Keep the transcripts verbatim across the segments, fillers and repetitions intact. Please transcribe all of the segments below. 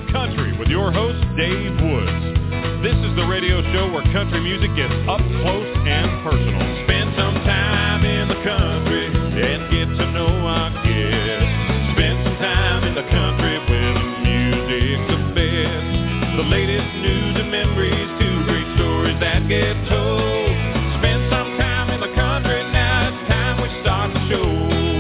Country with your host, Dave Woods. This is the radio show where country music gets up close and personal. Spend some time in the country and get to know our guests. Spend some time in the country where the music's the best. The latest news and memories, two great stories that get told. Spend some time in the country, now it's time we start the show.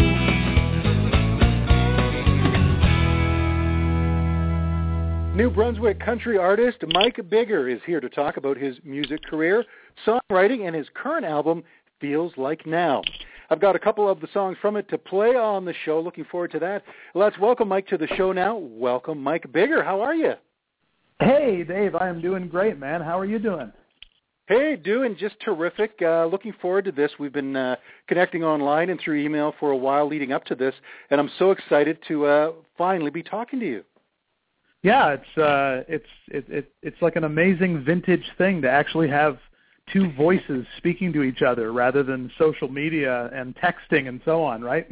New Brunswick country artist Mike Biggar is here to talk about his music career, songwriting, and his current album, Feels Like Now. I've got a couple of the songs from it to play on the show. Looking forward to that. Let's welcome Mike to the show now. Welcome, Mike Biggar. How are you? Hey, Dave. I am doing great, man. How are you doing? Hey, doing just terrific. Uh, looking forward to this. We've been uh, connecting online and through email for a while leading up to this, and I'm so excited to uh, finally be talking to you. Yeah, it's uh, it's it, it, it's like an amazing vintage thing to actually have two voices speaking to each other rather than social media and texting and so on, right?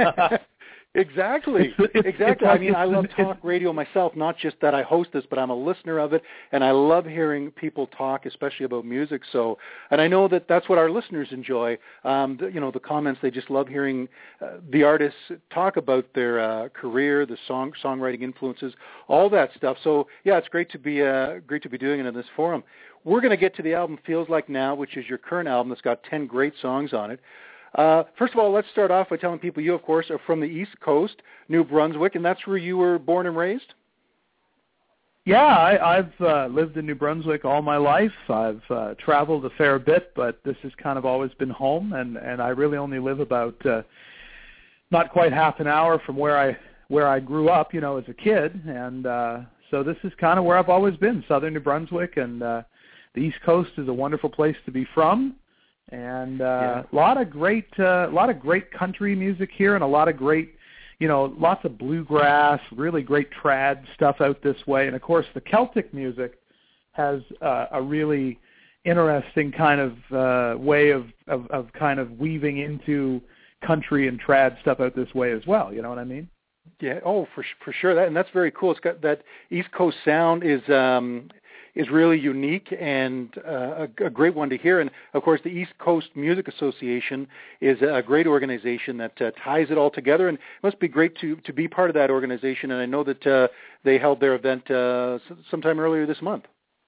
Exactly. It's, it's, exactly. It's, I mean, I love talk radio myself, not just that I host this, but I'm a listener of it, and I love hearing people talk, especially about music. So, and I know that that's what our listeners enjoy. Um, the, you know, the comments, they just love hearing uh, the artists talk about their uh, career, the song songwriting influences, all that stuff. So, yeah, it's great to be uh, great to be doing it in this forum. We're going to get to the album Feels Like Now, which is your current album that's got ten great songs on it. Uh, first of all, let's start off by telling people you, of course, are from the East Coast, New Brunswick, and that's where you were born and raised? Yeah, I, I've uh, lived in New Brunswick all my life. I've uh, traveled a fair bit, but this has kind of always been home, and, and I really only live about uh, not quite half an hour from where I where I grew up, you know, as a kid, and uh, so this is kind of where I've always been, southern New Brunswick, and uh, the East Coast is a wonderful place to be from. And uh, yeah. a lot of great, uh, a lot of great country music here, and a lot of great, you know, lots of bluegrass, really great trad stuff out this way. And of course, the Celtic music has uh, a really interesting kind of uh, way of, of, of kind of weaving into country and trad stuff out this way as well. You know what I mean? Yeah. Oh, for for sure. That and that's very cool. It's got that East Coast sound is. Um, is really unique and uh, a, a great one to hear. And, of course, the East Coast Music Association is a great organization that uh, ties it all together, and it must be great to, to be part of that organization. And I know that uh, they held their event uh, sometime earlier this month.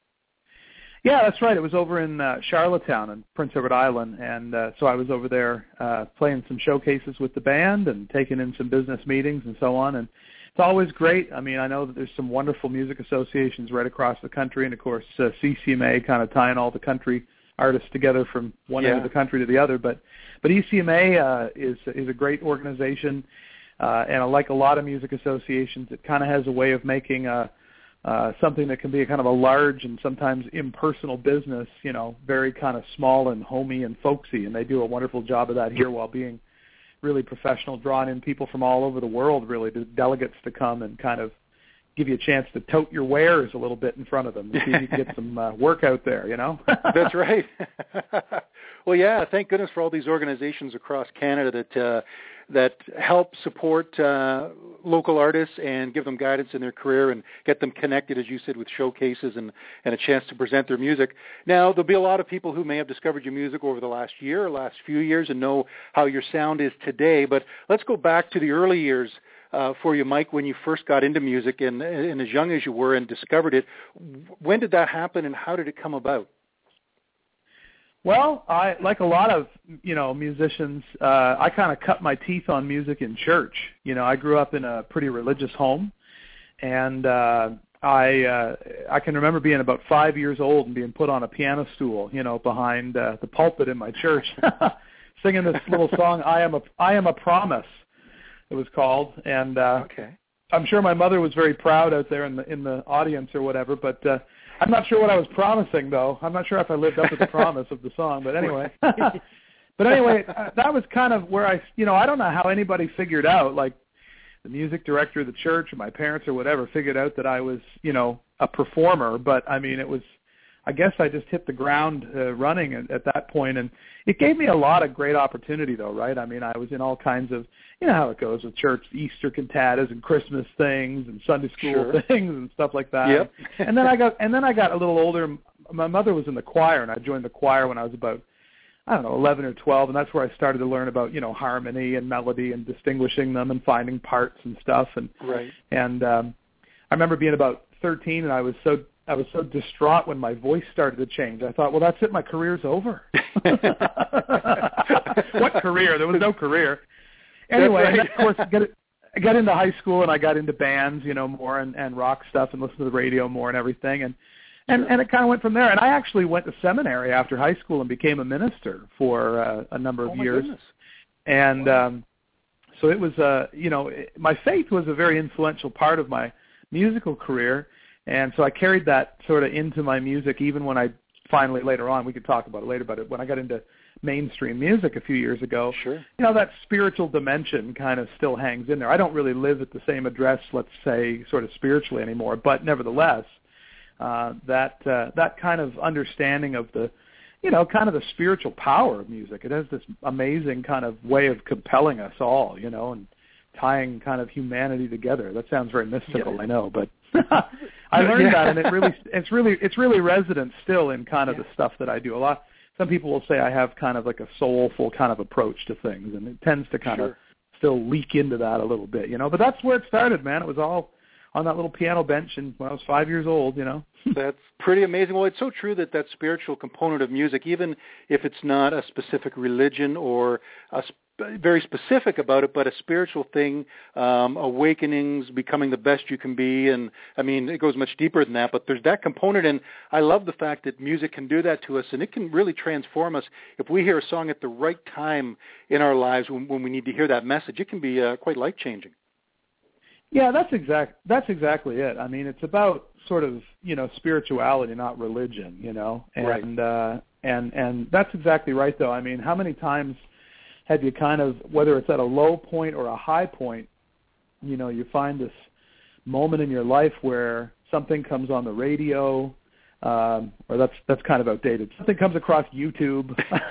Yeah, that's right. It was over in uh, Charlottetown in Prince Edward Island, and uh, so I was over there uh, playing some showcases with the band and taking in some business meetings and so on, and it's always great. I mean, I know that there's some wonderful music associations right across the country, and of course, uh, C C M A kind of tying all the country artists together from one yeah. end of the country to the other. But but E C M A uh, is is a great organization, uh, and like a lot of music associations, it kind of has a way of making uh, uh, something that can be a kind of a large and sometimes impersonal business, you know, very kind of small and homey and folksy, and they do a wonderful job of that here while being really professional, drawing in people from all over the world, really, the delegates to come and kind of give you a chance to tote your wares a little bit in front of them. See if you can get some uh, work out there, you know? That's right. Well, yeah, thank goodness for all these organizations across Canada that uh, that help support uh, local artists and give them guidance in their career and get them connected, as you said, with showcases and, and a chance to present their music. Now, there'll be a lot of people who may have discovered your music over the last year or last few years and know how your sound is today, but let's go back to the early years uh, for you, Mike, when you first got into music and, and as young as you were and discovered it. When did that happen and how did it come about? Well, I like a lot of, you know, musicians, uh, I kind of cut my teeth on music in church. You know, I grew up in a pretty religious home, and uh, I uh, I can remember being about five years old and being put on a piano stool, you know, behind uh, the pulpit in my church, singing this little song, I am a I am a promise, it was called, and uh, okay. I'm sure my mother was very proud out there in the in the audience or whatever, but uh, I'm not sure what I was promising, though. I'm not sure if I lived up to the promise of the song, but anyway. But anyway, uh, that was kind of where I, you know, I don't know how anybody figured out, like the music director of the church or my parents or whatever figured out that I was, you know, a performer. But, I mean, it was, I guess I just hit the ground uh, running at, at that point, and it gave me a lot of great opportunity, though, right? I mean, I was in all kinds of, you know how it goes with church, Easter cantatas and Christmas things and Sunday school sure. things and stuff like that. Yep. and then I got, and then I got a little older. My mother was in the choir, and I joined the choir when I was about, I don't know, eleven or twelve, and that's where I started to learn about, you know, harmony and melody and distinguishing them and finding parts and stuff. And right. And um, I remember being about thirteen, and I was so I was so distraught when my voice started to change. I thought, well, that's it. My career's over. What career? There was no career. Anyway, right. And of course, get it, I got into high school, and I got into bands, you know, more and, and rock stuff, and listened to the radio more and everything, and and, and it kind of went from there. And I actually went to seminary after high school and became a minister for uh, a number of oh my years. Goodness. And wow. um, so it was, uh, you know, my faith was a very influential part of my musical career. And so I carried that sort of into my music, even when I finally later on, we could talk about it later, but when I got into mainstream music a few years ago, sure. you know, that spiritual dimension kind of still hangs in there. I don't really live at the same address, let's say, sort of spiritually anymore, but nevertheless, uh, that uh, that kind of understanding of the, you know, kind of the spiritual power of music. It has this amazing kind of way of compelling us all, you know, and tying kind of humanity together. That sounds very mystical, yeah. I know, but I learned yeah. that, and it really, it's really, it's really resident still in kind of yeah. the stuff that I do. A lot. Some people will say I have kind of like a soulful kind of approach to things, and it tends to kind sure. of still leak into that a little bit, you know. But that's where it started, man. It was all on that little piano bench, and when I was five years old, you know. That's pretty amazing. Well, it's so true that that spiritual component of music, even if it's not a specific religion or a sp- very specific about it, but a spiritual thing, um, awakenings, becoming the best you can be, and I mean, it goes much deeper than that, but there's that component, and I love the fact that music can do that to us, and it can really transform us. If we hear a song at the right time in our lives when, when we need to hear that message, it can be uh, quite life-changing. Yeah, that's exact. That's exactly it. I mean, it's about sort of, you know, spirituality, not religion, you know, and right. uh, and and that's exactly right, though. I mean, how many times have you kind of, whether it's at a low point or a high point, you know, you find this moment in your life where something comes on the radio, um, or that's that's kind of outdated. Something comes across YouTube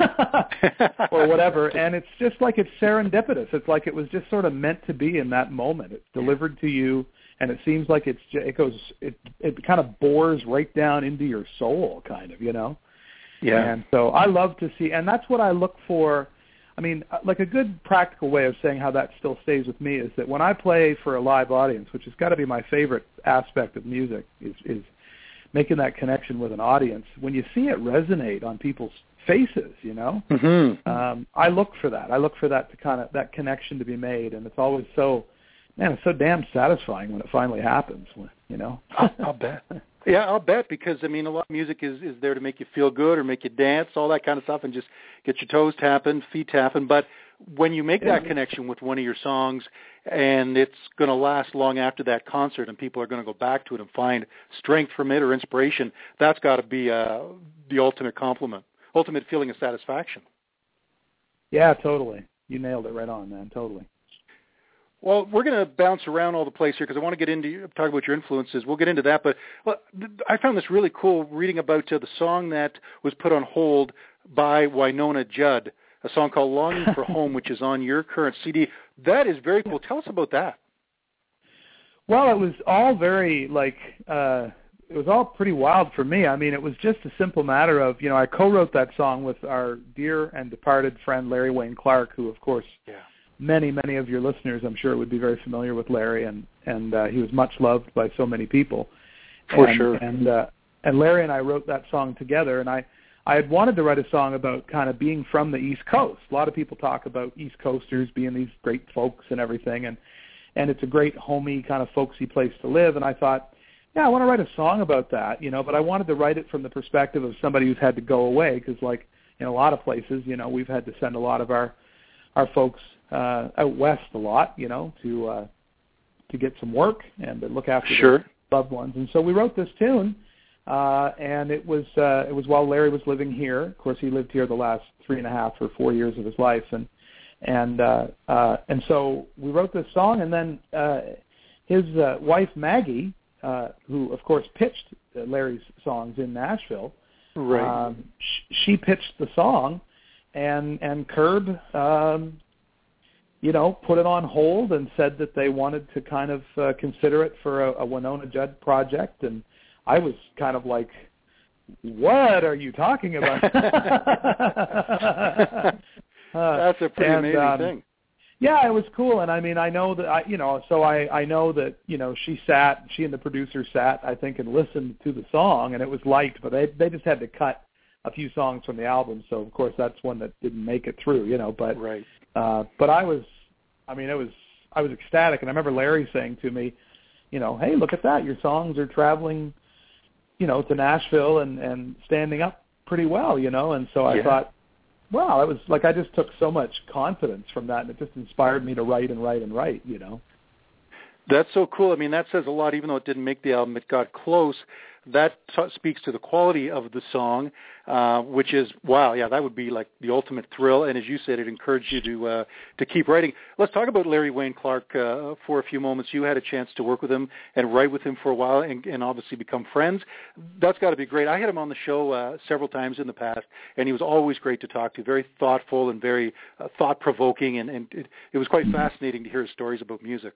or whatever, and it's just like it's serendipitous. It's like it was just sort of meant to be in that moment. It's delivered to you, and it seems like it's it goes it it kind of bores right down into your soul, kind of, you know. Yeah. And so I love to see, and that's what I look for. I mean, like a good practical way of saying how that still stays with me is that when I play for a live audience, which has got to be my favorite aspect of music, is, is making that connection with an audience. When you see it resonate on people's faces, you know, mm-hmm. um, I look for that. I look for that to kind of that connection to be made, and it's always so, man, it's so damn satisfying when it finally happens. You know, I'll, I'll bet. Yeah, I'll bet, because, I mean, a lot of music is, is there to make you feel good or make you dance, all that kind of stuff, and just get your toes tapping, feet tapping. But when you make that connection with one of your songs, and it's going to last long after that concert, and people are going to go back to it and find strength from it or inspiration, that's got to be uh, the ultimate compliment, ultimate feeling of satisfaction. Yeah, totally. You nailed it right on, man, totally. Well, we're going to bounce around all the place here because I want to get into talk about your influences. We'll get into that, but well, I found this really cool reading about uh, the song that was put on hold by Wynonna Judd, a song called "Longing for Home," which is on your current C D. That is very cool. Tell us about that. Well, it was all very like uh, it was all pretty wild for me. I mean, it was just a simple matter of, you know, I co-wrote that song with our dear and departed friend Larry Wayne Clark, who, of course. Yeah. Many, many of your listeners, I'm sure, would be very familiar with Larry, and and uh, he was much loved by so many people. For and, sure. And uh, and Larry and I wrote that song together, and I I had wanted to write a song about kind of being from the East Coast. A lot of people talk about East Coasters being these great folks and everything, and and it's a great homey kind of folksy place to live. And I thought, yeah, I want to write a song about that, you know, but I wanted to write it from the perspective of somebody who's had to go away, because like in a lot of places, you know, we've had to send a lot of our our folks Uh, out west a lot, you know, to uh, to get some work and to look after sure. their loved ones. And so we wrote this tune, uh, and it was uh, it was while Larry was living here. Of course, he lived here the last three and a half or four years of his life, and and uh, uh, and so we wrote this song. And then uh, his uh, wife Maggie, uh, who of course pitched Larry's songs in Nashville, Right. Um, sh- she pitched the song, and and Curb, um, you know, put it on hold and said that they wanted to kind of uh, consider it for a, a Winona Judd project, and I was kind of like, what are you talking about? uh, That's a pretty and, amazing um, thing. Yeah, it was cool, and I mean, I know that I, you know, so I, I know that you know she sat, she and the producer sat, I think, and listened to the song, and it was liked, but they they just had to cut a few songs from the album, so of course that's one that didn't make it through, you know. But right. uh, but I was, I mean, it was I was ecstatic, and I remember Larry saying to me, you know, hey, look at that, your songs are traveling, you know, to Nashville and and standing up pretty well, you know, and so I yeah. thought. Wow, it was like I just took so much confidence from that, and it just inspired me to write and write and write, you know. That's so cool. I mean, that says a lot. Even though it didn't make the album, it got close. That t- speaks to the quality of the song, uh, which is, wow, yeah, that would be like the ultimate thrill. And as you said, it encouraged you to uh, to keep writing. Let's talk about Larry Wayne Clark uh, for a few moments. You had a chance to work with him and write with him for a while and, and obviously become friends. That's got to be great. I had him on the show uh, several times in the past, and he was always great to talk to, very thoughtful and very uh, thought-provoking, and, and it, it was quite fascinating to hear his stories about music.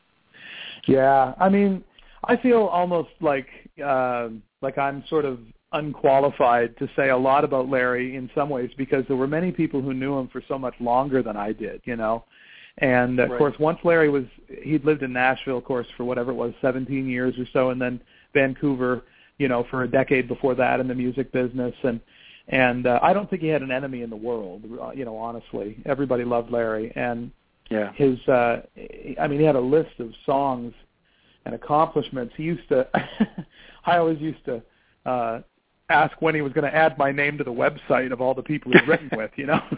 Yeah, I mean, I feel almost like uh, like I'm sort of unqualified to say a lot about Larry in some ways because there were many people who knew him for so much longer than I did, you know. And of right. course, once Larry was, he'd lived in Nashville, of course, for whatever it was, seventeen years or so, and then Vancouver, you know, for a decade before that in the music business. And and uh, I don't think he had an enemy in the world, you know, honestly. Everybody loved Larry. And yeah. his, uh, I mean, he had a list of songs and accomplishments. He used to, I always used to uh, ask when he was going to add my name to the website of all the people he's written with, you know.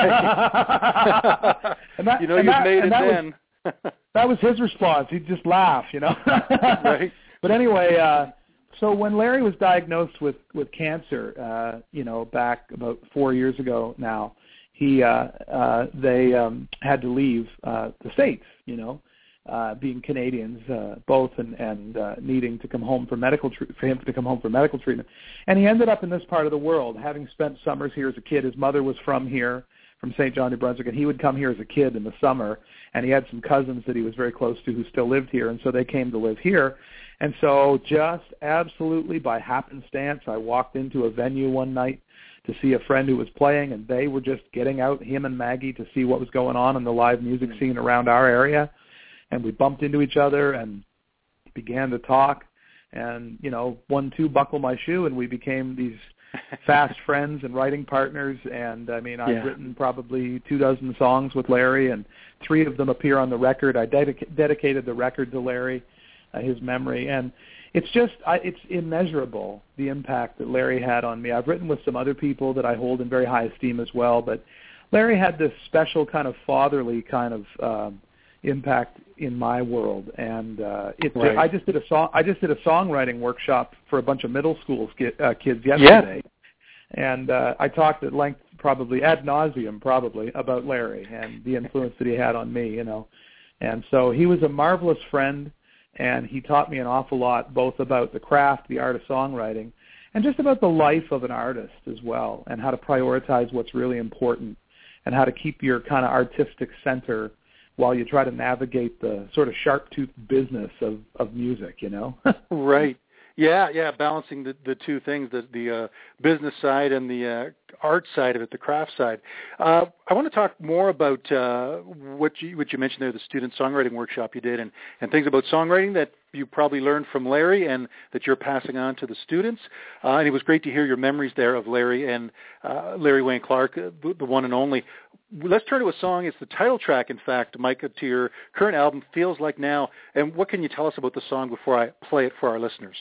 Right. and that, you know, and you've that, made it that then. Was, that was his response. He'd just laugh, you know. Right. But anyway, uh, so when Larry was diagnosed with, with cancer, uh, you know, back about four years ago now, he uh, uh, they um, had to leave uh, the States, you know. Uh, being Canadians, uh, both, and, and uh, needing to come home for medical tre- for him to come home for medical treatment, and he ended up in this part of the world, having spent summers here as a kid. His mother was from here, from Saint John, New Brunswick, and he would come here as a kid in the summer. And he had some cousins that he was very close to who still lived here, and so they came to live here. And so, just absolutely by happenstance, I walked into a venue one night to see a friend who was playing, and they were just getting out, him and Maggie, to see what was going on in the live music scene around our area. And we bumped into each other and began to talk. And, you know, one, two, buckle my shoe, and we became these fast friends and writing partners. And, I mean, I've yeah. written probably two dozen songs with Larry, and three of them appear on the record. I dedica- dedicated the record to Larry, uh, his memory. And it's just, I, it's immeasurable, the impact that Larry had on me. I've written with some other people that I hold in very high esteem as well, but Larry had this special kind of fatherly kind of um, impact in my world, and uh, it's. Right. I just did a song. I just did a songwriting workshop for a bunch of middle school sk- uh, kids yesterday, yeah. and uh, I talked at length, probably ad nauseum, probably about Larry and the influence that he had on me. You know, and so he was a marvelous friend, and he taught me an awful lot, both about the craft, the art of songwriting, and just about the life of an artist as well, and how to prioritize what's really important, and how to keep your kind of artistic center while you try to navigate the sort of sharp-toothed business of, of music, you know? Right. Yeah, yeah, balancing the, the two things, the, the uh, business side and the uh, art side of it, the craft side. Uh, I want to talk more about uh, what you what you mentioned there, the student songwriting workshop you did, and, and things about songwriting that you probably learned from Larry and that you're passing on to the students. Uh, and it was great to hear your memories there of Larry and uh, Larry Wayne Clark, uh, the, the one and only. Let's turn to a song. It's the title track, in fact, Micah, to your current album, Feels Like Now. And what can you tell us about the song before I play it for our listeners?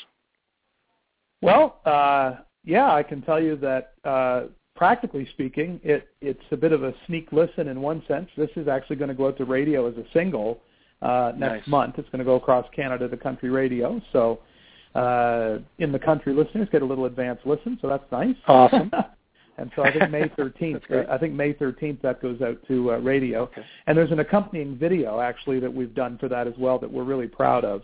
Well, uh, yeah, I can tell you that uh, practically speaking, it, it's a bit of a sneak listen in one sense. This is actually going to go out to radio as a single uh, next nice. month. It's going to go across Canada to country radio. So uh, in the country listeners get a little advance listen, so that's nice. Awesome. And so I think May thirteenth, uh, I think May thirteenth that goes out to uh, radio. Okay. And there's an accompanying video actually that we've done for that as well that we're really proud of.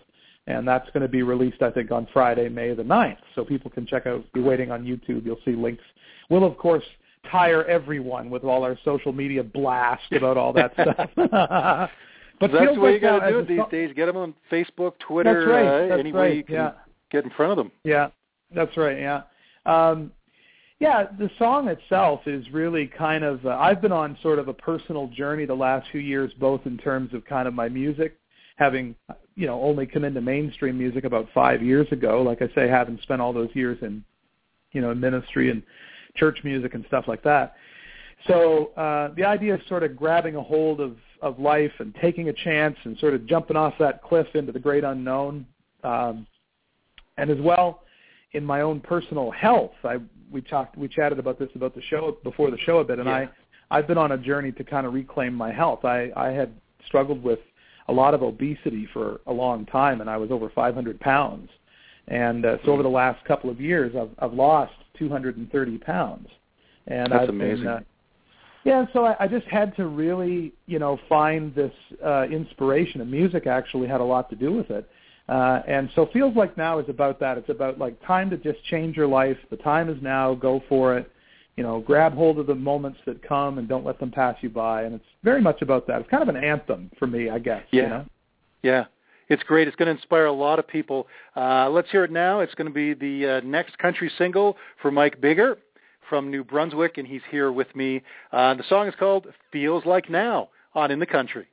and that's going to be released, I think, on Friday, May the ninth. So people can check out, be waiting on YouTube. You'll see links. We'll, of course, tire everyone with all our social media blast about all that stuff. But that's the way you got to do it these days. Get them on Facebook, Twitter, that's right. uh, that's any right. way you can yeah. get in front of them. Yeah, that's right, yeah. Um, yeah, the song itself is really kind of, uh, I've been on sort of a personal journey the last few years, both in terms of kind of my music, having, you know, only come into mainstream music about five years ago. Like I say, having spent all those years in, you know, ministry and church music and stuff like that. So uh, the idea of sort of grabbing a hold of, of life and taking a chance and sort of jumping off that cliff into the great unknown, um, and as well in my own personal health. I we talked we chatted about this about the show before the show a bit, and yeah. I I've been on a journey to kind of reclaim my health. I I had struggled with a lot of obesity for a long time, and I was over five hundred pounds. And uh, so over the last couple of years, I've I've lost two hundred thirty pounds. And That's I've amazing. Been, uh, yeah, so I, I just had to really, you know, find this uh, inspiration, and music actually had a lot to do with it. Uh, and so Feels Like Now is about that. It's about, like, time to just change your life. The time is now. Go for it. You know, grab hold of the moments that come and don't let them pass you by. And it's very much about that. It's kind of an anthem for me, I guess. Yeah. You know? Yeah. It's great. It's going to inspire a lot of people. Uh, let's hear it now. It's going to be the uh, next country single for Mike Biggar from New Brunswick, and he's here with me. Uh, the song is called Feels Like Now on In the Country.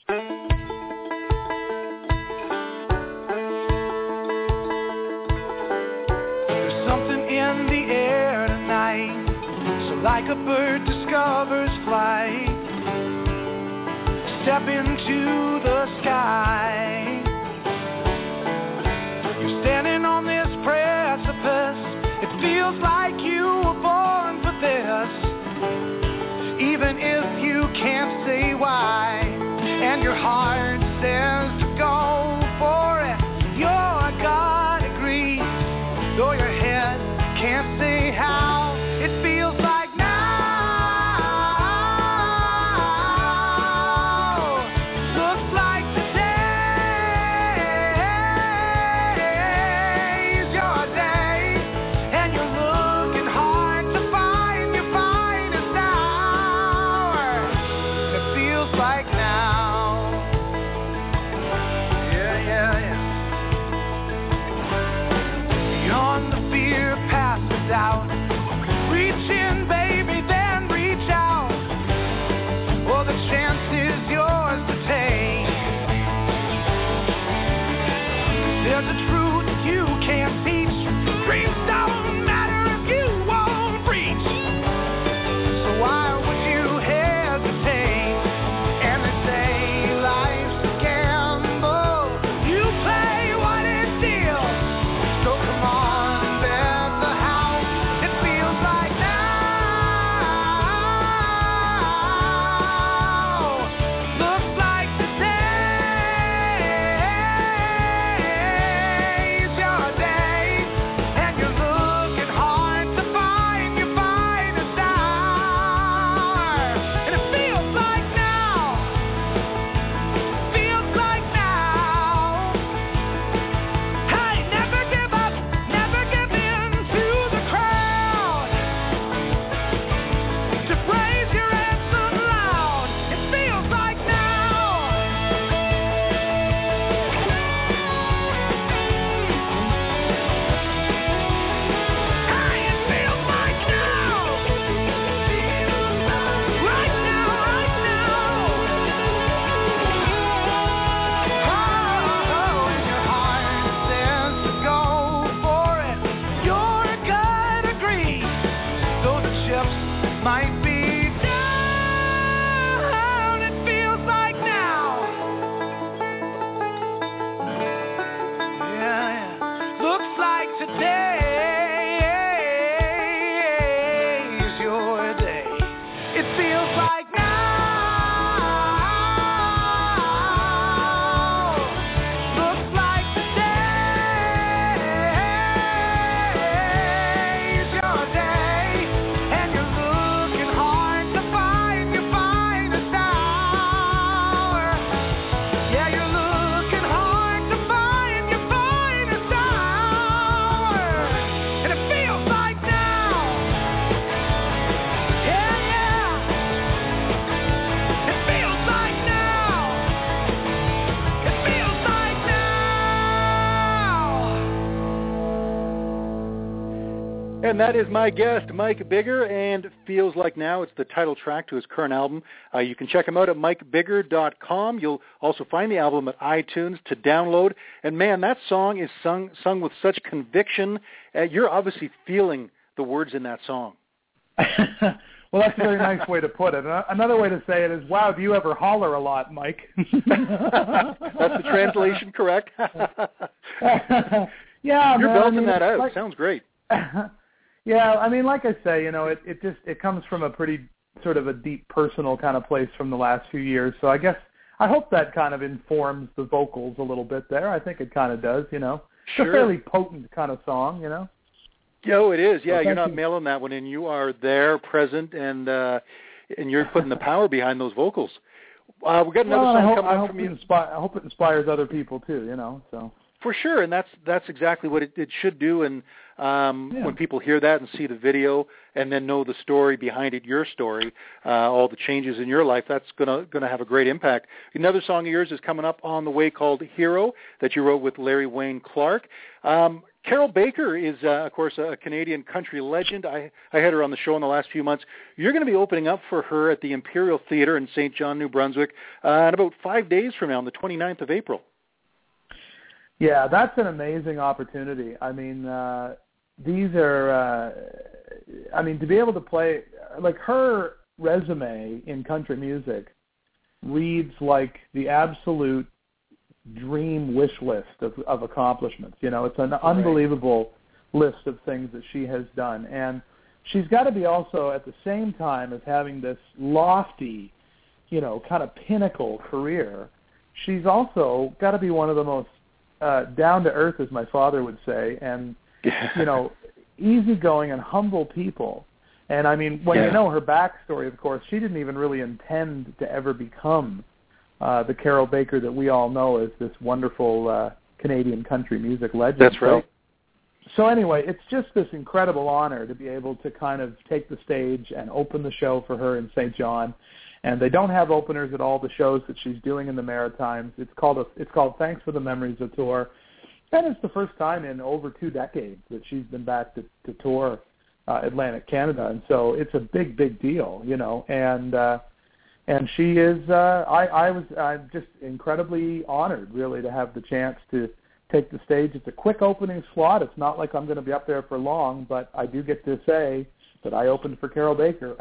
There's something in the air tonight, so like a bird discovers flight, step into the sky. You're standing on this precipice. It feels like you were born for this, even if you can't say why, and your heart says to go for it. Your gut agrees, though your head can't say how. It feels like now, looks like today's your day, and you're looking hard to find your finest hour. It feels like now. Yeah, yeah, yeah. Beyond the fear, past the doubt. Reach in, baby, then reach out. Oh, the chance is yours to take. There's a truth you can't teach. Dreams don't matter if you won't reach. So why would you hesitate? And they say life's a gamble. You play what it deals. So come on, bet the house. It feels like now, looks like today's your day, and you're looking hard to find your finest hour. And it feels like now, feels like now. Hey, never give up, never give in to the crowd. Just raise your anthem loud. It feels like now. Hey, it feels like now. Right now, right now. Oh, and your heart says to go for it. Your gut agrees, though the chips might be down. It feels like now. Yeah, yeah. Looks like today's your day. It feels like now. Looks like today's your day, and you're looking hard. And that is my guest, Mike Biggar, and Feels Like Now. It's the title track to his current album. Uh, you can check him out at mike biggar dot com. You'll also find the album at iTunes to download. And, man, that song is sung sung with such conviction. Uh, you're obviously feeling the words in that song. Well, that's a very nice way to put it. Another way to say it is, wow, do you ever holler a lot, Mike? That's the translation, correct? Yeah, You're man, belting I mean, that out. like, Sounds great. Yeah, I mean, like I say, you know, it, it just it comes from a pretty sort of a deep personal kind of place from the last few years. So I guess I hope that kind of informs the vocals a little bit there. I think it kind of does, you know. Sure. It's a fairly potent kind of song, you know. Yo, it is. Yeah, Well, you're not you. mailing that one in. You are there, present, and uh, and you're putting the power behind those vocals. Uh, we got another well, song I hope, coming I up hope from it you. Inspire, I hope it inspires other people too, you know. So. For sure, and that's that's exactly what it, it should do. And um, Yeah. when people hear that and see the video, and then know the story behind it, your story, uh, all the changes in your life, that's gonna gonna have a great impact. Another song of yours is coming up on the way called "Hero" that you wrote with Larry Wayne Clark. Um, Carol Baker is, uh, of course, a Canadian country legend. I, I had her on the show in the last few months. You're going to be opening up for her at the Imperial Theatre in Saint John, New Brunswick, uh, in about five days from now, on the twenty-ninth of April. Yeah, that's an amazing opportunity. I mean, uh, these are, uh, I mean, to be able to play, like her resume in country music reads like the absolute dream wish list of, of accomplishments. You know, it's an unbelievable list of things that she has done. And she's got to be also at the same time as having this lofty, you know, kind of pinnacle career, she's also got to be one of the most uh, down-to-earth, as my father would say, and, you know, easygoing and humble people. And, I mean, when yeah. you know her backstory, of course, she didn't even really intend to ever become uh, the Carol Baker that we all know as this wonderful uh, Canadian country music legend. That's right. So, so anyway, it's just this incredible honor to be able to kind of take the stage and open the show for her in Saint John. And they don't have openers at all the shows that she's doing in the Maritimes. It's called a, it's called Thanks for the Memories of Tour. And it's the first time in over two decades that she's been back to, to tour uh, Atlantic Canada. And so it's a big, big deal, you know. And uh, and she is, uh, I, I was I'm just incredibly honored, really, to have the chance to take the stage. It's a quick opening slot. It's not like I'm going to be up there for long, but I do get to say that I opened for Carol Baker.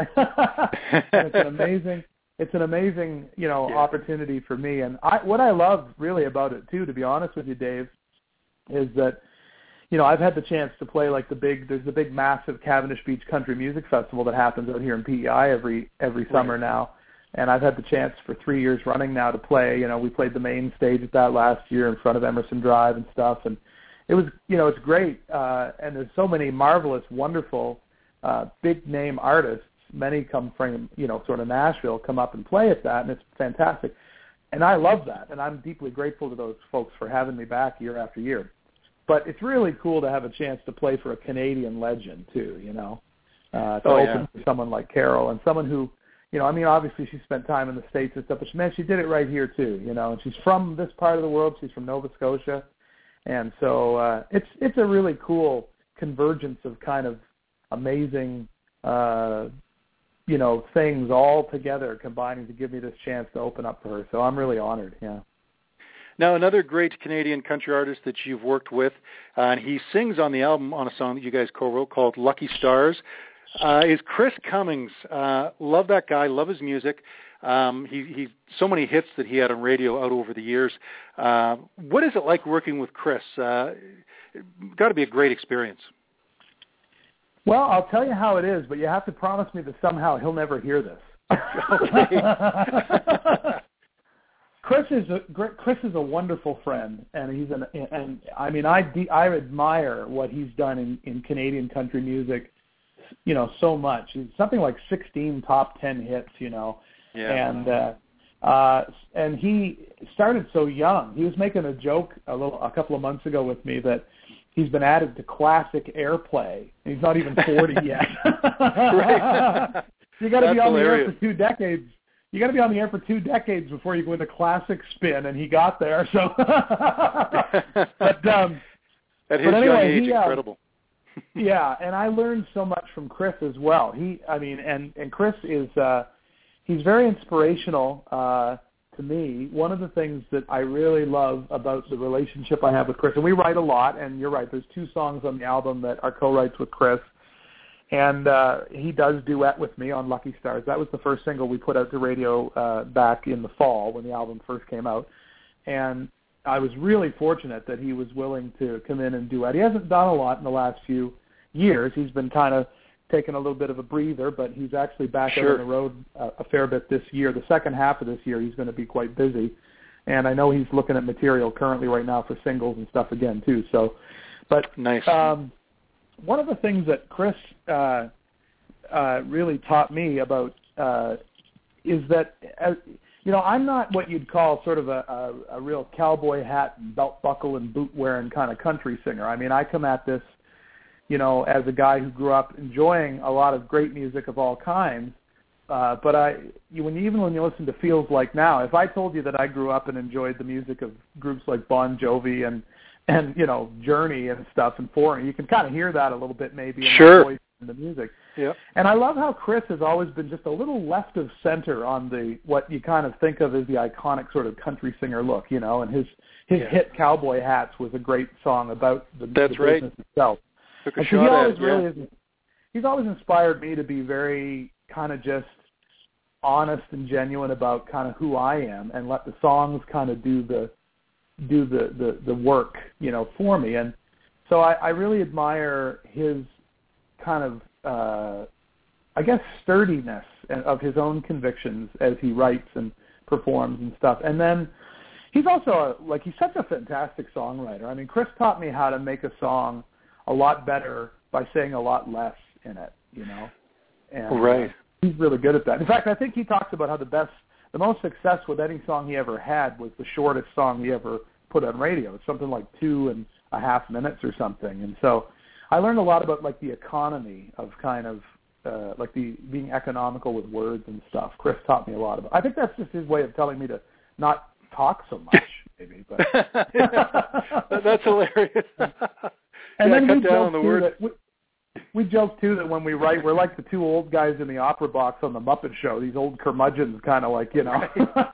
And it's an amazing, it's an amazing, you know, yeah. opportunity for me. And I, what I love really about it too, to be honest with you, Dave, is that, you know, I've had the chance to play like the big, there's the big massive Cavendish Beach Country Music Festival that happens out here in P E I every every right. summer now. And I've had the chance for three years running now to play. You know, we played the main stage at that last year in front of Emerson Drive and stuff. And it was, you know, it's great. Uh, and there's so many marvelous, wonderful, uh, big-name artists. Many come from, you know, sort of Nashville, come up and play at that, and it's fantastic. And I love that, and I'm deeply grateful to those folks for having me back year after year. But it's really cool to have a chance to play for a Canadian legend, too, you know, uh, to oh, open yeah. for someone like Carol, and someone who, you know, I mean, obviously she spent time in the States and stuff, but she, man, she did it right here, too, you know, and she's from this part of the world. She's from Nova Scotia. And so uh, it's it's a really cool convergence of kind of amazing, uh, you know, things all together combining to give me this chance to open up for her. So I'm really honored, yeah. Now, another great Canadian country artist that you've worked with, uh, and he sings on the album on a song that you guys co-wrote called Lucky Stars, uh, is Chris Cummings. Uh, love that guy, love his music. Um, he, he so many hits that he had on radio out over the years. Uh, what is it like working with Chris? Uh, got to be a great experience. Well, I'll tell you how it is, but you have to promise me that somehow he'll never hear this. Chris is a Chris is a wonderful friend, and he's an and I mean I de, I admire what he's done in, in Canadian country music, you know, so much. He's something like sixteen top ten hits, you know, yeah. and uh, uh, and he started so young. He was making a joke a little a couple of months ago with me that he's been added to classic airplay. And he's not even forty yet. Right. You got to be on hilarious. the air for two decades. You got to be on the air for two decades before you go into classic spin, and he got there. So, but um, at his but anyway, young age, he, uh, incredible. Yeah, and I learned so much from Chris as well. He, I mean, and, and Chris is, uh, he's very inspirational uh, to me. One of the things that I really love about the relationship I have with Chris, and we write a lot, and you're right, there's two songs on the album that are co-writes with Chris, and uh, he does duet with me on Lucky Stars. That was the first single we put out to radio uh, back in the fall when the album first came out. And I was really fortunate that he was willing to come in and duet. He hasn't done a lot in the last few years. He's been kind of taking a little bit of a breather, but he's actually back sure. out on the road a, a fair bit this year. The second half of this year, he's going to be quite busy. And I know he's looking at material currently right now for singles and stuff again, too. So, but nice. Um, one of the things that Chris uh, uh, really taught me about uh, is that, uh, you know, I'm not what you'd call sort of a, a, a real cowboy hat and belt buckle and boot wearing kind of country singer. I mean, I come at this, you know, as a guy who grew up enjoying a lot of great music of all kinds. Uh, but I, you, when you, even when you listen to Feels Like Now, if I told you that I grew up and enjoyed the music of groups like Bon Jovi and and you know Journey and stuff and Foreigner, you can kind of hear that a little bit maybe in sure. the voice and the music. Yep. And I love how Chris has always been just a little left of center on the what you kind of think of as the iconic sort of country singer look, you know. And his his yeah. hit Cowboy Hats was a great song about the, That's the right. business itself. Took a and so shot he always at it, really yeah. is. He's always inspired me to be very kind of just honest and genuine about kind of who I am, and let the songs kind of do the do the, the, the work, you know, for me. And so I, I really admire his kind of, uh, I guess, sturdiness of his own convictions as he writes and performs and stuff. And then he's also, a, like, he's such a fantastic songwriter. I mean, Chris taught me how to make a song a lot better by saying a lot less in it, you know. And, right. Uh, he's really good at that. In fact, I think he talks about how the best, the most success with any song he ever had was the shortest song he ever put on radio. It's something like two and a half minutes or something. And so I learned a lot about like the economy of kind of uh, like the being economical with words and stuff. Chris taught me a lot about. I think that's just his way of telling me to not talk so much, maybe. But that's hilarious. And yeah, then cut we down on the words. We, we joke too that when we write, we're like the two old guys in the opera box on the Muppet Show. These old curmudgeons, kind of like you know.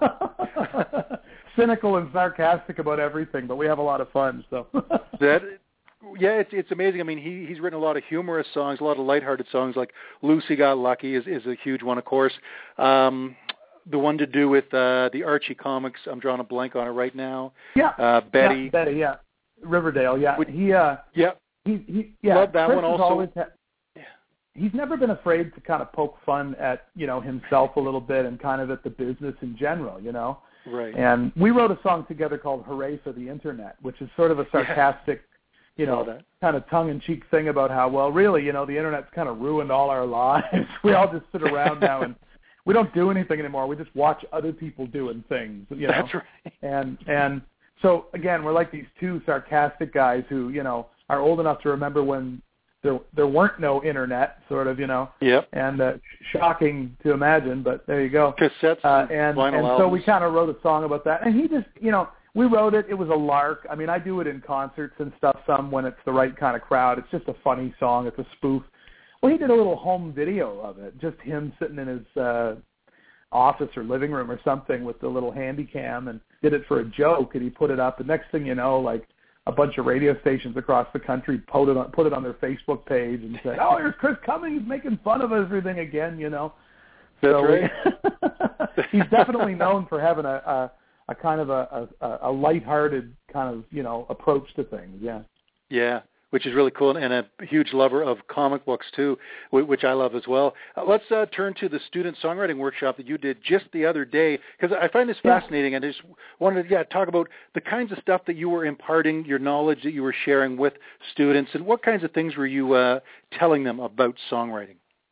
Right. Cynical and sarcastic about everything, but we have a lot of fun. So that, yeah, it's it's amazing. I mean, he he's written a lot of humorous songs, a lot of lighthearted songs, like "Lucy Got Lucky" is is a huge one, of course. Um, the one to do with uh, the Archie comics, I'm drawing a blank on it right now. Yeah, uh, Betty, yeah, Betty, yeah, Riverdale, yeah. Would, he, uh, yeah, he, he, yeah. Love that Chris one also. Always ha- he's never been afraid to kind of poke fun at you know himself a little bit and kind of at the business in general, you know. Right. And we wrote a song together called Hooray for the Internet, which is sort of a sarcastic, yeah. you know, kind of tongue-in-cheek thing about how, well, really, you know, the Internet's kind of ruined all our lives. We all just sit around now and we don't do anything anymore. We just watch other people doing things, you know. That's right. And, and so, again, we're like these two sarcastic guys who, you know, are old enough to remember when there there weren't no Internet, sort of, you know. Yep. And uh, shocking to imagine, but there you go. Cassettes uh, and, and, and so we kind of wrote a song about that. And he just, you know, we wrote it. It was a lark. I mean, I do it in concerts and stuff some when it's the right kind of crowd. It's just a funny song. It's a spoof. Well, he did a little home video of it, just him sitting in his uh, office or living room or something with the little handy cam and did it for a joke, and he put it up. The next thing you know, like, a bunch of radio stations across the country put it on, put it on their Facebook page and said, "Oh, here's Chris Cummings making fun of everything again," you know. That's so right. He's definitely known for having a, a, a kind of a, a, a lighthearted kind of, you know, approach to things. Yeah. Yeah, which is really cool, and a huge lover of comic books too, which I love as well. Uh, let's uh, turn to the student songwriting workshop that you did just the other day, because I find this fascinating, yeah. and I just wanted to yeah, talk about the kinds of stuff that you were imparting, your knowledge that you were sharing with students, and what kinds of things were you uh, telling them about songwriting?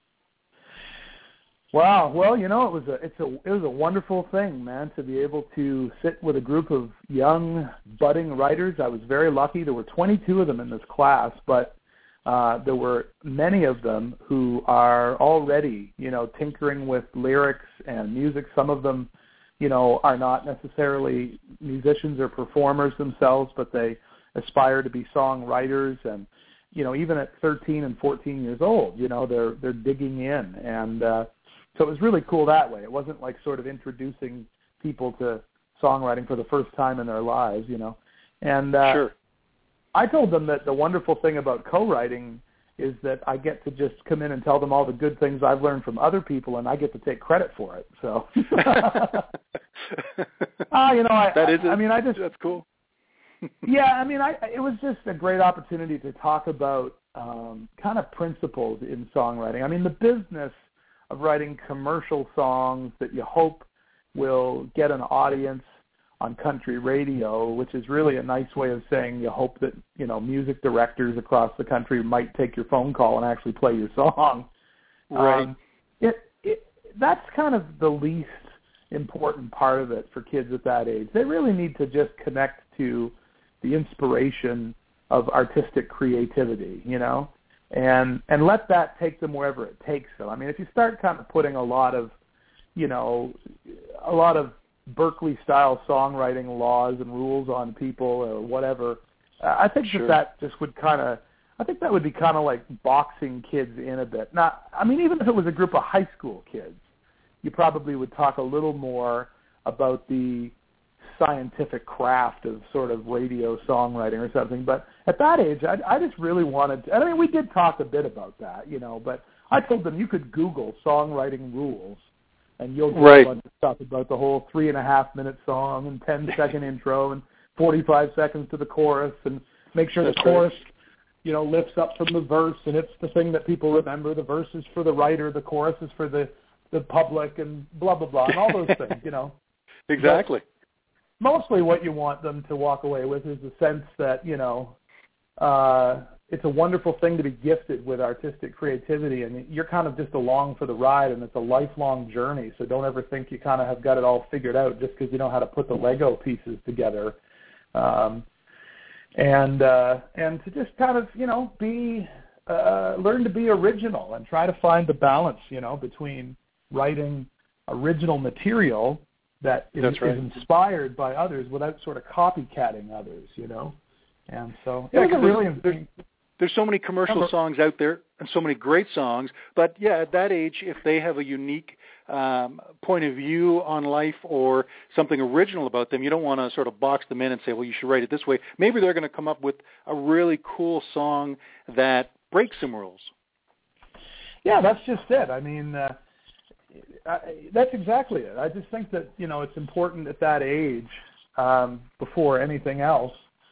Wow. Well, you know, it was a it's a it was a wonderful thing, man, to be able to sit with a group of young budding writers. I was very lucky. There were twenty-two of them in this class, but uh, there were many of them who are already, you know, tinkering with lyrics and music. Some of them, you know, are not necessarily musicians or performers themselves, but they aspire to be songwriters. And you know, even at thirteen and fourteen years old, you know, they're they're digging in, and uh, so it was really cool that way. It wasn't like sort of introducing people to songwriting for the first time in their lives, you know. And uh, sure. I told them that the wonderful thing about co-writing is that I get to just come in and tell them all the good things I've learned from other people, and I get to take credit for it. So, ah, you know, I, that is I, I mean, I just that's cool. yeah, I mean, I it was just a great opportunity to talk about um, kind of principles in songwriting. I mean, the business of writing commercial songs that you hope will get an audience on country radio, which is really a nice way of saying you hope that, you know, music directors across the country might take your phone call and actually play your song. Right. Um, it, it that's kind of the least important part of it for kids at that age. They really need to just connect to the inspiration of artistic creativity, you know, and and let that take them wherever it takes them. I mean, if you start kind of putting a lot of, you know, a lot of Berkeley-style songwriting laws and rules on people or whatever, uh, I think sure. that that just would kind of, I think that would be kind of like boxing kids in a bit. Now, I mean, even if it was a group of high school kids, you probably would talk a little more about the scientific craft of sort of radio songwriting or something. But at that age, I, I just really wanted to, I mean, we did talk a bit about that, you know, but I told them you could Google songwriting rules, and you'll get right. a bunch of stuff about the whole three and a half minute song and ten second intro and forty-five seconds to the chorus, and make sure That's the chorus, right. you know, lifts up from the verse, and it's the thing that people remember. The verse is for the writer, the chorus is for the, the public, and blah, blah, blah, and all those things, you know. Exactly. But mostly what you want them to walk away with is the sense that, you know, uh, it's a wonderful thing to be gifted with artistic creativity, and you're kind of just along for the ride, and it's a lifelong journey, so don't ever think you kind of have got it all figured out just because you know how to put the Lego pieces together. Um, and uh, and to just kind of, you know, be uh, learn to be original and try to find the balance, you know, between writing original material that is, That's right. is inspired by others without sort of copycatting others, you know. And so yeah, it was a really there's, there's, there's so many commercial Number, songs out there and so many great songs. But, yeah, at that age, if they have a unique um, point of view on life or something original about them, you don't want to sort of box them in and say, well, you should write it this way. Maybe they're going to come up with a really cool song that breaks some rules. Yeah, that's just it. I mean, uh, I, that's exactly it. I just think that, you know, it's important at that age, um, before anything else,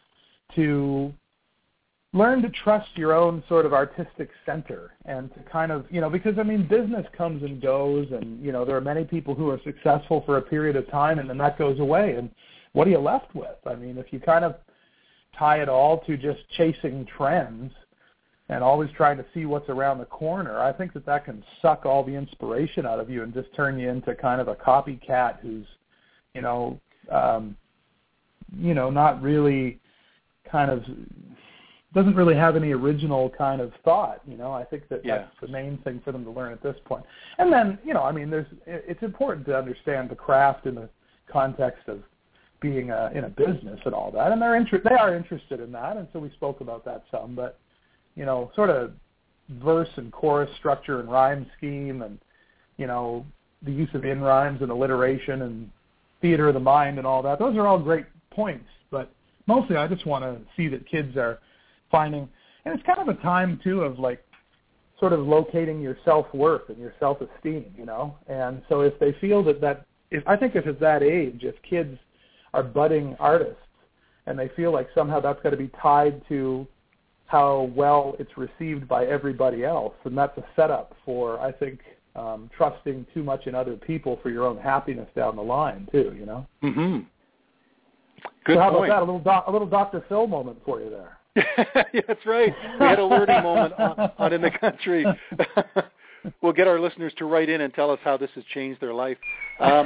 to learn to trust your own sort of artistic center and to kind of, you know, because, I mean, business comes and goes, and, you know, there are many people who are successful for a period of time and then that goes away. And what are you left with? I mean, if you kind of tie it all to just chasing trends and always trying to see what's around the corner, I think that that can suck all the inspiration out of you and just turn you into kind of a copycat who's, you know, um, you know, not really kind of doesn't really have any original kind of thought, you know. I think that yeah. that's the main thing for them to learn at this point. And then, you know, I mean, there's it's important to understand the craft in the context of being a, in a business and all that. And they're inter- they are interested in that, and so we spoke about that some. But, you know, sort of verse and chorus structure and rhyme scheme and, you know, the use of in rhymes and alliteration and theater of the mind and all that, those are all great points. But mostly I just want to see that kids are finding, and it's kind of a time, too, of, like, sort of locating your self-worth and your self-esteem, you know. And so if they feel that that, if I think if it's that age, if kids are budding artists and they feel like somehow that's got to be tied to how well it's received by everybody else, and that's a setup for, I think, um, trusting too much in other people for your own happiness down the line, too, you know. Mm-hmm. Good so how point. about that? A little, doc, a little Doctor Phil moment for you there. Yeah, that's right. We had a learning moment on, on In the Country. We'll get our listeners to write in and tell us how this has changed their life. Um,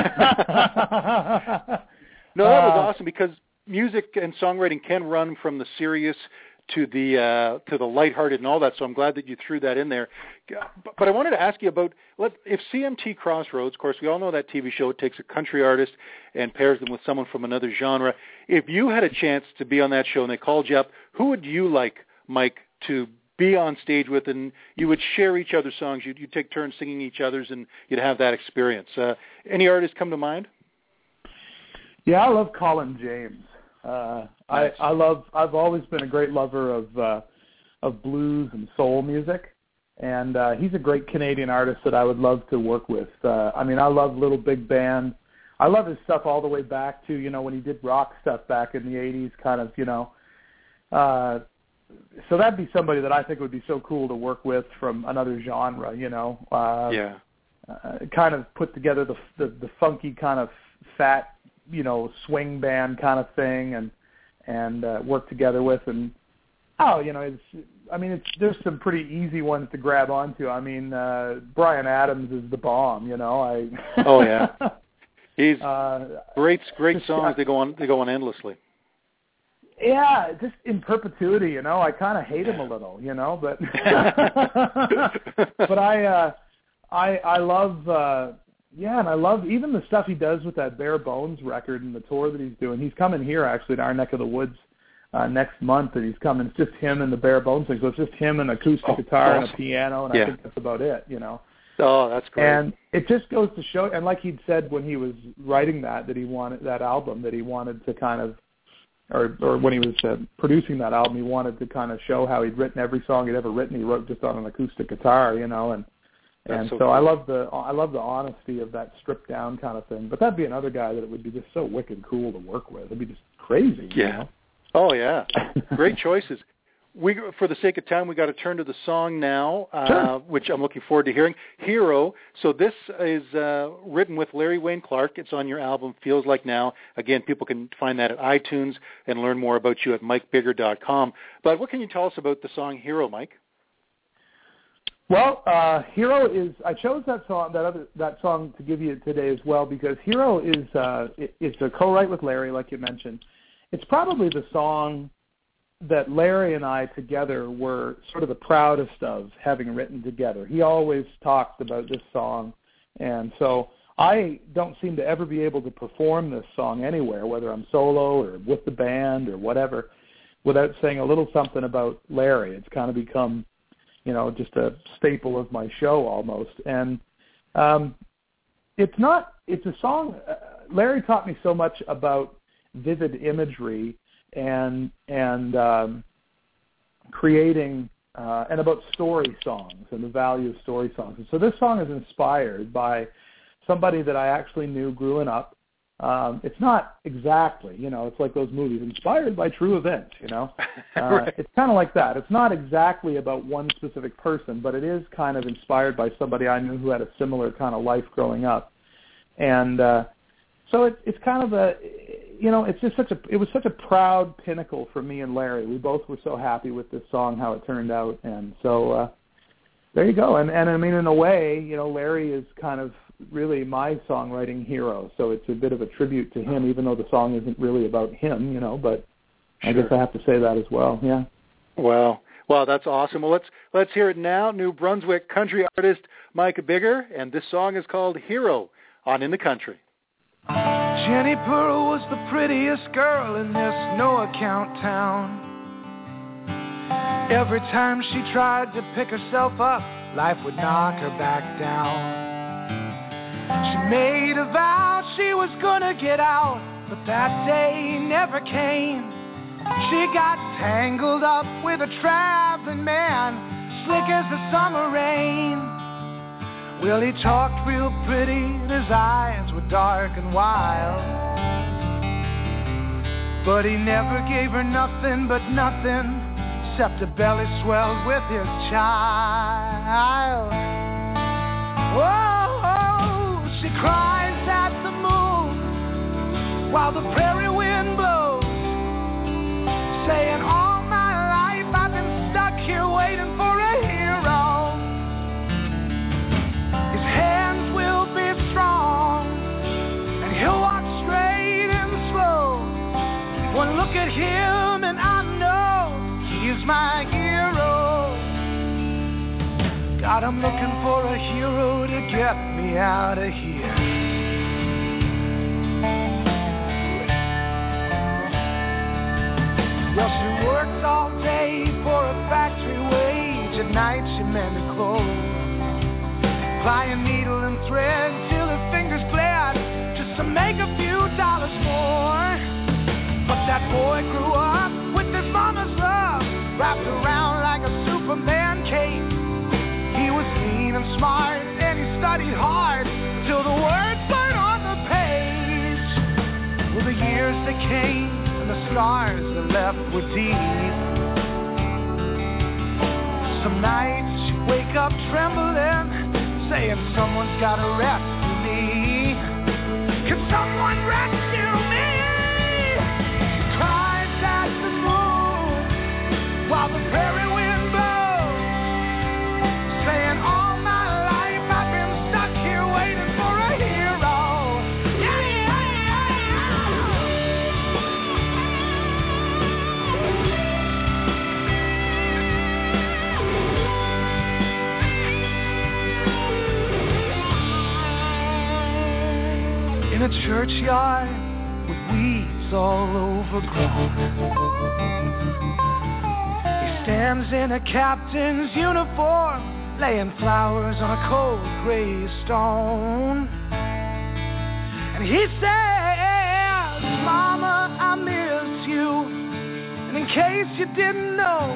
no, that was awesome, because music and songwriting can run from the serious to the uh, to the lighthearted and all that. So I'm glad that you threw that in there. But, but I wanted to ask you about, let, if C M T Crossroads, of course, we all know that T V show, it takes a country artist and pairs them with someone from another genre. If you had a chance to be on that show and they called you up, who would you like, Mike, to be on stage with, and you would share each other's songs. You'd, you'd take turns singing each other's, and you'd have that experience. Uh, any artists come to mind? Yeah, I love Colin James. Uh, nice. I, I love. I've always been a great lover of uh, of blues and soul music, and uh, he's a great Canadian artist that I would love to work with. Uh, I mean, I love Little Big Band. I love his stuff all the way back to, you know, when he did rock stuff back in the eighties, kind of, you know. Uh, so that'd be somebody that I think would be so cool to work with from another genre, you know. Uh, yeah. Uh, kind of put together the, the the funky kind of fat, you know, swing band kind of thing, and and uh, work together with, and oh, you know, it's. I mean, it's there's some pretty easy ones to grab onto. I mean, uh, Bryan Adams is the bomb, you know. I. Oh yeah. He's uh, great, great just, songs. They go on, they go on endlessly. Yeah, just in perpetuity, you know. I kind of hate him a little, you know, but but I, uh, I, I love, uh, yeah, and I love even the stuff he does with that Bare Bones record and the tour that he's doing. He's coming here actually in our neck of the woods uh, next month, and he's coming. It's just him and the Bare Bones thing, so it's just him and an acoustic oh, guitar awesome. and a piano, and yeah. I think that's about it, you know. Oh, that's great. And it just goes to show, and like he'd said when he was writing that, that he wanted that album, that he wanted to kind of, or or when he was uh, producing that album, he wanted to kind of show how he'd written every song he'd ever written. He wrote just on an acoustic guitar, you know, and that's and so, so cool. I love the I love the honesty of that stripped down kind of thing. But that'd be another guy that it would be just so wicked cool to work with. It'd be just crazy. Yeah. You know? Oh yeah. Great choices. We, for the sake of time, we got to turn to the song now, uh, sure. which I'm looking forward to hearing. Hero. So this is uh, written with Larry Wayne Clark. It's on your album, Feels Like Now. Again, people can find that at iTunes and learn more about you at mike bigger dot com. But what can you tell us about the song Hero, Mike? Well, uh, Hero is. I chose that song, that other that song, to give you today as well because Hero is. Uh, it, it's a co-write with Larry, like you mentioned. It's probably the song that Larry and I together were sort of the proudest of having written together. He always talked about this song, and so I don't seem to ever be able to perform this song anywhere, whether I'm solo or with the band or whatever, without saying a little something about Larry. It's kind of become, you know, just a staple of my show almost. And um, it's not, it's a song, uh, Larry taught me so much about vivid imagery and and um, creating uh, and about story songs and the value of story songs. And so this song is inspired by somebody that I actually knew growing up. Um, it's not exactly, you know, it's like those movies, inspired by true events, you know. Uh, right. It's kind of like that. It's not exactly about one specific person, but it is kind of inspired by somebody I knew who had a similar kind of life growing up. And uh, so it, it's kind of a, you know, it's just such a, it was such a proud pinnacle for me and Larry. We both were so happy with this song, how it turned out. And so uh, there you go. And, and I mean, in a way, you know, Larry is kind of really my songwriting hero. So it's a bit of a tribute to him, even though the song isn't really about him, you know, but sure. I guess I have to say that as well. Yeah. Wow. Wow, that's awesome. Well, let's let's hear it now. New Brunswick country artist Mike Bigger, and this song is called Hero on In the Country. Jenny Pearl was the prettiest girl in this no-account town. Every time she tried to pick herself up, life would knock her back down. She made a vow she was gonna get out, but that day never came. She got tangled up with a traveling man, slick as the summer rain. Well, he talked real pretty, and his eyes were dark and wild. But he never gave her nothing but nothing, except a belly swelled with his child. Whoa, she cries at the moon while the prairie wind blows, saying all my life I've been stuck here waiting for a hero. His hands will be strong and he'll walk straight and slow. One look at him and I know he's my hero. God, I'm looking for a hero to get me out of here. Well, she works all day for a factory night she mended clothes, plying needle and thread till her fingers bled, just to make a few dollars more. But that boy grew up with his mama's love wrapped around like a Superman cape. He was mean and smart, and he studied hard till the words weren't on the page. Well, the years that came and the scars that left were deep. Some nights you wake up trembling, saying someone's gotta rescue me. Can someone rescue me? She cries at the moon while the prairie wind blows, saying all my life I've been stuck here waiting for a hero. Yeah, yeah, yeah. In a churchyard with weeds all overgrown, he stands in a captain's uniform, laying flowers on a cold gray stone. And he says, Mama, I miss you. And in case you didn't know,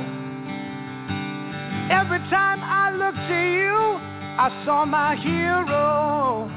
every time I looked to you, I saw my hero.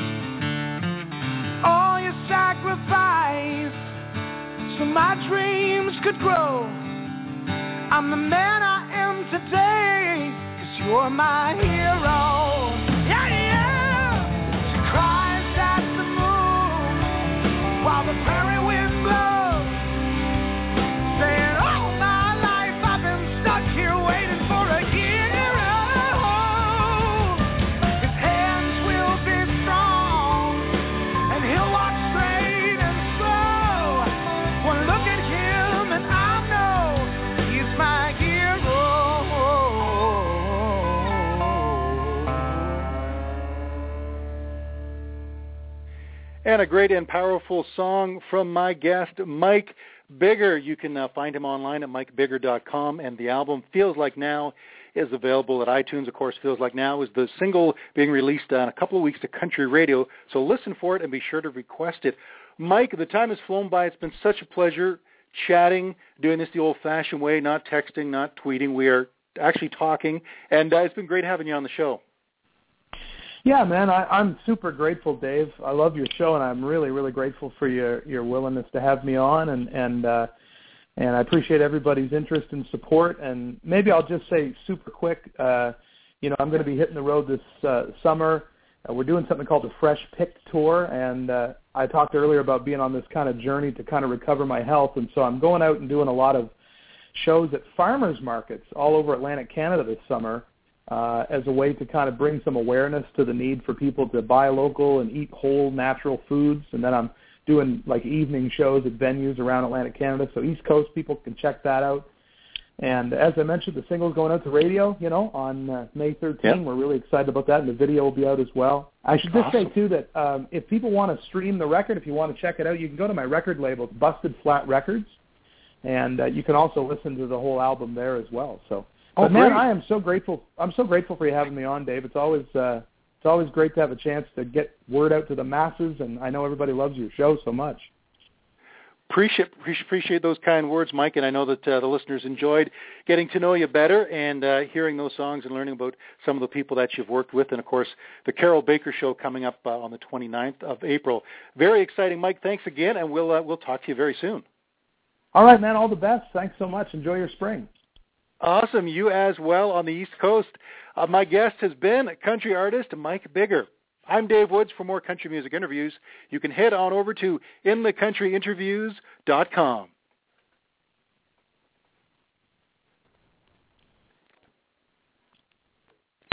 All you sacrificed so my dreams could grow. I'm the man I am today, 'cause you're my hero. Yeah, yeah. She cries at the moon while the prairie wind blows, saying all my life I've been stuck here waiting for a hero. His hands will be strong and he'll walk straight and slow. One look at him and I know he's my hero. And a great and powerful song from my guest, Mike Biggar. You can uh, find him online at mike biggar dot com, and the album Feels Like Now is available at iTunes. Of course, Feels Like Now is the single being released in a couple of weeks to country radio, so listen for it and be sure to request it. Mike, the time has flown by. It's been such a pleasure chatting, doing this the old-fashioned way, not texting, not tweeting. We are actually talking, and uh, it's been great having you on the show. Yeah, man, I, I'm super grateful, Dave. I love your show, and I'm really, really grateful for your, your willingness to have me on, and and uh, and I appreciate everybody's interest and support. And maybe I'll just say super quick, uh, you know, I'm going to be hitting the road this uh, summer. Uh, we're doing something called the Fresh Pick Tour, and uh, I talked earlier about being on this kind of journey to kind of recover my health, and so I'm going out and doing a lot of shows at farmers markets all over Atlantic Canada this summer. Uh, as a way to kind of bring some awareness to the need for people to buy local and eat whole natural foods. And then I'm doing like evening shows at venues around Atlantic Canada, so East Coast people can check that out. And as I mentioned, the single's going out to radio, you know, on uh, May thirteenth. Yep. We're really excited about that, and the video will be out as well. I should just awesome. say, too, that um, if people want to stream the record, if you want to check it out, you can go to my record label, Busted Flat Records, and uh, you can also listen to the whole album there as well. So. But oh, man, great. I am so grateful. I'm so grateful for you having me on, Dave. It's always uh, it's always great to have a chance to get word out to the masses, and I know everybody loves your show so much. Appreciate appreciate those kind words, Mike, and I know that uh, the listeners enjoyed getting to know you better and uh, hearing those songs and learning about some of the people that you've worked with, and of course the Carol Baker Show coming up uh, on the twenty-ninth of April. Very exciting, Mike. Thanks again, and we'll uh, we'll talk to you very soon. All right, man. All the best. Thanks so much. Enjoy your spring. Awesome. You as well on the East Coast. Uh, my guest has been country artist Mike Biggar. I'm Dave Woods. For more country music interviews, you can head on over to in the country interviews dot com.